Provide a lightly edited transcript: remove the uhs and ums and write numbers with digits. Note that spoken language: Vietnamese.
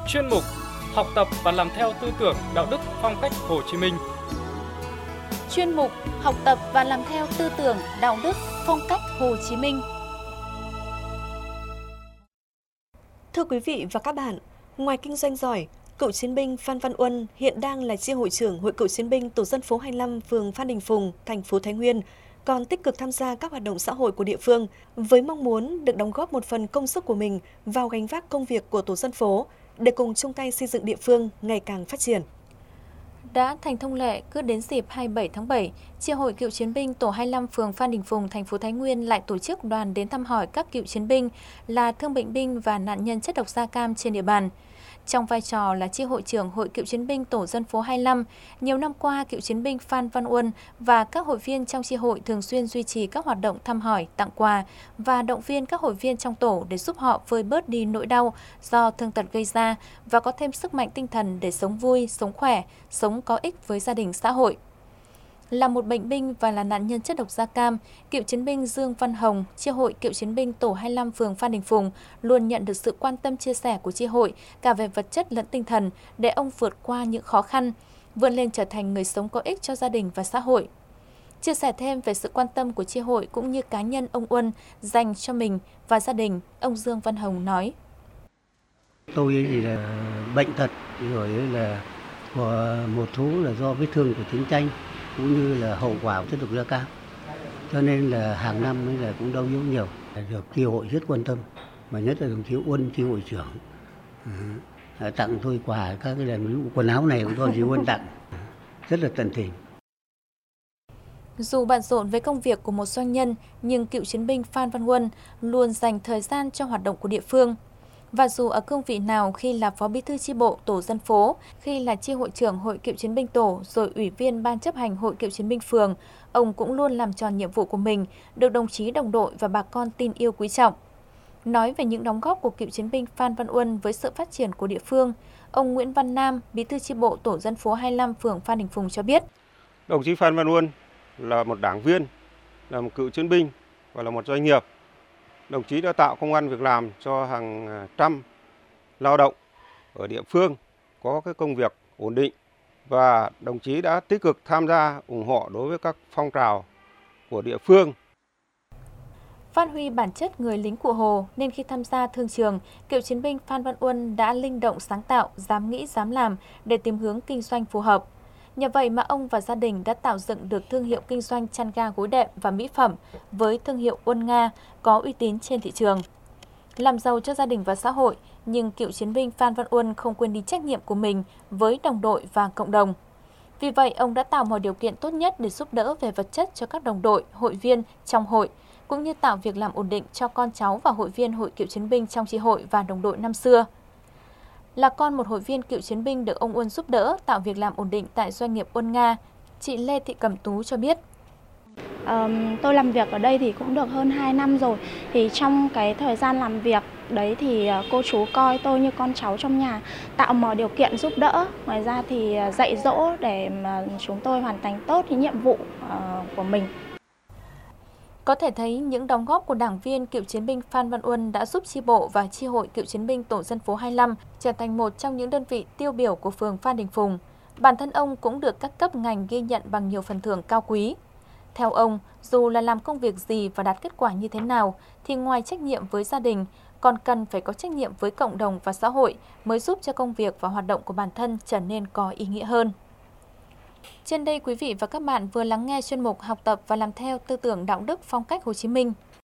chuyên mục Học tập và làm theo tư tưởng đạo đức phong cách Hồ Chí Minh. Chuyên mục Học tập và làm theo tư tưởng đạo đức phong cách Hồ Chí Minh. Thưa quý vị và các bạn, ngoài kinh doanh giỏi, cựu chiến binh Phan Văn Uân hiện đang là chi hội trưởng Hội Cựu chiến binh Tổ dân phố 25, phường Phan Đình Phùng, thành phố Thái Nguyên, còn tích cực tham gia các hoạt động xã hội của địa phương với mong muốn được đóng góp một phần công sức của mình vào gánh vác công việc của tổ dân phố để cùng chung tay xây dựng địa phương ngày càng phát triển. Đã thành thông lệ, cứ đến dịp 27 tháng 7, Chi hội Cựu chiến binh Tổ 25 phường Phan Đình Phùng, thành phố Thái Nguyên lại tổ chức đoàn đến thăm hỏi các cựu chiến binh là thương bệnh binh và nạn nhân chất độc da cam trên địa bàn. Trong vai trò là chi hội trưởng Hội Cựu chiến binh Tổ dân phố 25, nhiều năm qua, cựu chiến binh Phan Văn Uân và các hội viên trong chi hội thường xuyên duy trì các hoạt động thăm hỏi, tặng quà và động viên các hội viên trong tổ để giúp họ vơi bớt đi nỗi đau do thương tật gây ra và có thêm sức mạnh tinh thần để sống vui, sống khỏe, sống có ích với gia đình xã hội. Là một bệnh binh và là nạn nhân chất độc da cam, cựu chiến binh Dương Văn Hồng, chi hội Cựu chiến binh Tổ 25 phường Phan Đình Phùng luôn nhận được sự quan tâm chia sẻ của chi hội cả về vật chất lẫn tinh thần để ông vượt qua những khó khăn, vươn lên trở thành người sống có ích cho gia đình và xã hội. Chia sẻ thêm về sự quan tâm của chi hội cũng như cá nhân ông Uân dành cho mình và gia đình, ông Dương Văn Hồng nói: Tôi thì là bệnh tật rồi là của một số là do vết thương của chiến tranh cũng như là hậu quả của chất độc da cam, cho nên là hàng năm ấy là cũng đau yếu nhiều, được chi hội rất quan tâm, mà nhất là đồng chí Uân, chi hội trưởng tặng tôi quà các cái lần quần áo này cũng do chị Uân tặng, rất là tận tình. Dù bận rộn với công việc của một doanh nhân, nhưng cựu chiến binh Phan Văn Uân luôn dành thời gian cho hoạt động của địa phương. Và dù ở cương vị nào, khi là phó bí thư chi bộ tổ dân phố, khi là chi hội trưởng Hội Cựu chiến binh tổ, rồi ủy viên ban chấp hành Hội Cựu chiến binh phường, ông cũng luôn làm tròn nhiệm vụ của mình, được đồng chí đồng đội và bà con tin yêu quý trọng. Nói về những đóng góp của cựu chiến binh Phan Văn Uân với sự phát triển của địa phương, ông Nguyễn Văn Nam, bí thư chi bộ tổ dân phố 25 phường Phan Đình Phùng cho biết: Đồng chí Phan Văn Uân là một đảng viên, là một cựu chiến binh và là một doanh nghiệp. Đồng chí đã tạo công ăn việc làm cho hàng trăm lao động ở địa phương có cái công việc ổn định, và đồng chí đã tích cực tham gia ủng hộ đối với các phong trào của địa phương. Phát huy bản chất người lính cụ Hồ nên khi tham gia thương trường, cựu chiến binh Phan Văn Uân đã linh động sáng tạo, dám nghĩ dám làm để tìm hướng kinh doanh phù hợp. Nhờ vậy mà ông và gia đình đã tạo dựng được thương hiệu kinh doanh chăn ga gối đệm và mỹ phẩm với thương hiệu Uân Nga có uy tín trên thị trường. Làm giàu cho gia đình và xã hội, nhưng cựu chiến binh Phan Văn Uân không quên đi trách nhiệm của mình với đồng đội và cộng đồng. Vì vậy, ông đã tạo mọi điều kiện tốt nhất để giúp đỡ về vật chất cho các đồng đội, hội viên trong hội, cũng như tạo việc làm ổn định cho con cháu và hội viên Hội Cựu chiến binh trong chi hội và đồng đội năm xưa. Là con một hội viên cựu chiến binh được ông Uân giúp đỡ tạo việc làm ổn định tại doanh nghiệp Uân Nga, chị Lê Thị Cẩm Tú cho biết: Tôi làm việc ở đây thì cũng được hơn 2 năm rồi. Thì trong cái thời gian làm việc đấy thì cô chú coi tôi như con cháu trong nhà, tạo mọi điều kiện giúp đỡ. Ngoài ra thì dạy dỗ để mà chúng tôi hoàn thành tốt cái nhiệm vụ của mình. Có thể thấy những đóng góp của đảng viên cựu chiến binh Phan Văn Uân đã giúp chi bộ và chi hội Cựu chiến binh Tổ dân phố 25 trở thành một trong những đơn vị tiêu biểu của phường Phan Đình Phùng. Bản thân ông cũng được các cấp ngành ghi nhận bằng nhiều phần thưởng cao quý. Theo ông, dù là làm công việc gì và đạt kết quả như thế nào, thì ngoài trách nhiệm với gia đình, còn cần phải có trách nhiệm với cộng đồng và xã hội mới giúp cho công việc và hoạt động của bản thân trở nên có ý nghĩa hơn. Trên đây, quý vị và các bạn vừa lắng nghe chuyên mục Học tập và làm theo tư tưởng đạo đức phong cách Hồ Chí Minh.